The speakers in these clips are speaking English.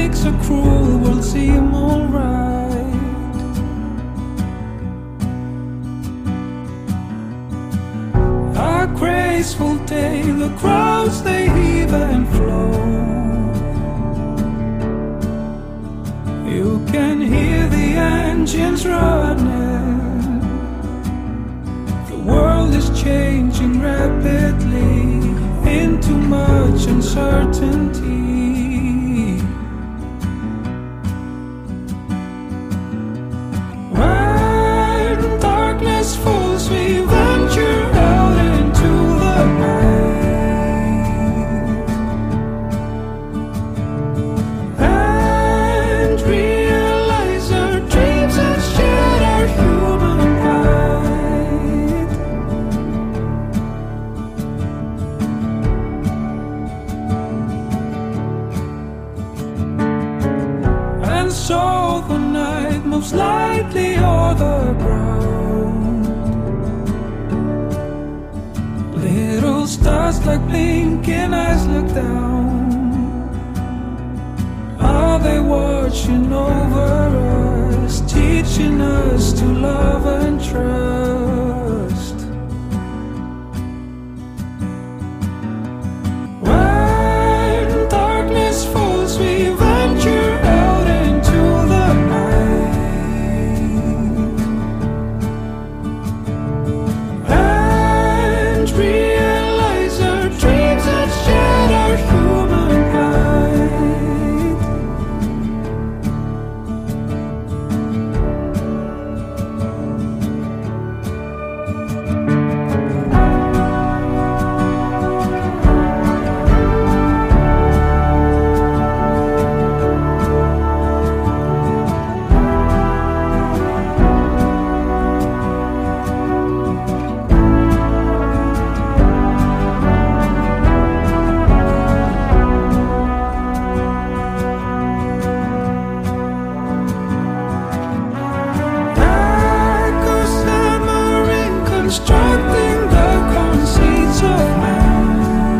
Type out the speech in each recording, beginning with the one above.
makes a cruel world seem alright. A graceful day, the crowds they heave and flow. You can hear the engines running. The world is changing rapidly into much uncertainty. When darkness falls, we venture out into the night and realize our dreams have shared our human pride. And so the night moves lightly o'er the ground. Little stars like blinking eyes look down. Are they watching over us, teaching us to love and trust? When darkness falls, we venture out into the night and realize our dreams have shared our human pride. Constructing the conceits of man,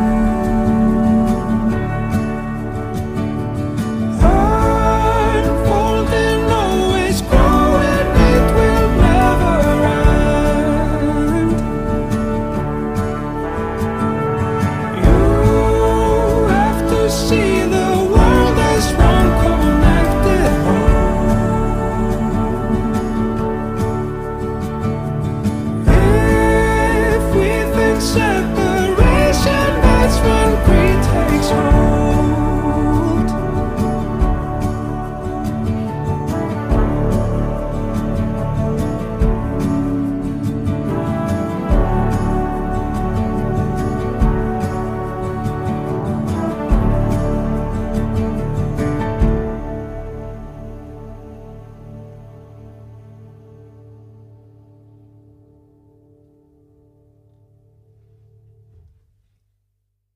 unfolding, always growing, it will never end. You have to see the world as one connected whole. Separation, that's when greed takes hold.